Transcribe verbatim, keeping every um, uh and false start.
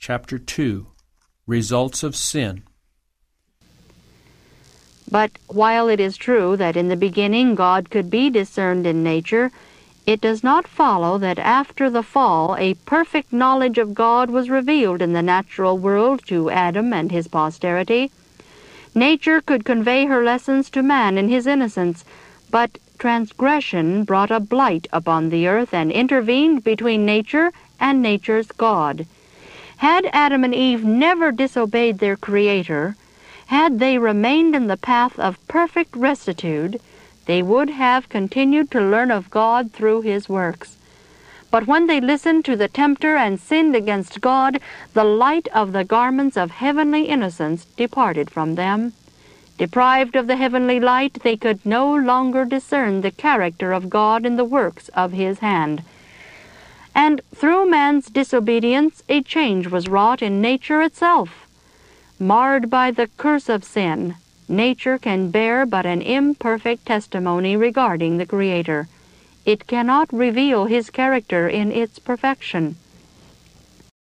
chapter two, Results of Sin. But while it is true that in the beginning God could be discerned in nature, it does not follow that after the fall a perfect knowledge of God was revealed in the natural world to Adam and his posterity. Nature could convey her lessons to man in his innocence, but transgression brought a blight upon the earth and intervened between nature and nature's God. Had Adam and Eve never disobeyed their Creator, had they remained in the path of perfect rectitude, they would have continued to learn of God through His works. But when they listened to the tempter and sinned against God, the light of the garments of heavenly innocence departed from them. Deprived of the heavenly light, they could no longer discern the character of God in the works of His hand. And through man's disobedience, a change was wrought in nature itself. Marred by the curse of sin, nature can bear but an imperfect testimony regarding the Creator. It cannot reveal His character in its perfection.